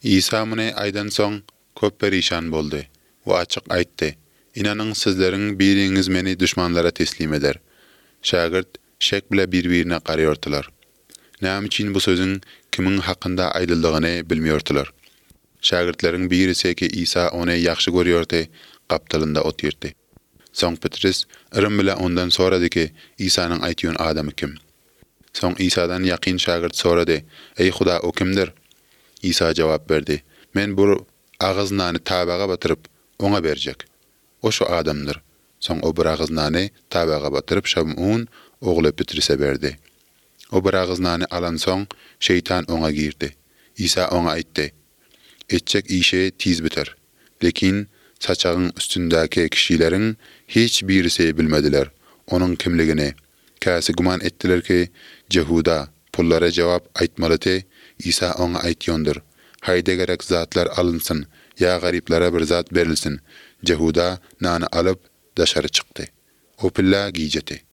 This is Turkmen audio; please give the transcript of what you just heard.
İsa mune aydan soň köp perişan boldy. O açyk aýtdy: "Inanyň sizleriň biriňiz meni düşmanlara teslim eder." Şagirt şek bile bir-birine garaýardylar. Näme üçin bu sözüň kimiň hakynda aýdyldygyny bilmeýärdiler. Şagirtleriň birisi ki İsa ony ýaxşy görýärdi, gapdalynda otyrdy. Soň Petrus ırym bilen ondan sorady ki, İsa'nyň aýtýan adamy kim? Soň İsa'dan ýakyn şagirt sorady: "Ey Huda, o kimdir?" İsa jogap berdi: "Men bu agyznany tabaga batyryp oňa berjek. O şu adamdyr." Soň o bir agyznany tabaga batyryp Şamun ogly Petrus'a berdi. O bir agyznany alan soň şeytan oňa girdi. İsa oňa aýtdy: "Etjek işe tiz biter. Lekin saçagyň üstündäki kişileriň hiç birisi bilmediler onuň kimligini. Käsi guman etdiler ki, Jehuda pullara jogap aýtmalydy." İsa oňa aýtýandyr: "Haýda gerek zatlar alynsyn, ýa garyplara bir zat berilsin." Jehuda nany alyp daşary çykdy. O pilla gijeti.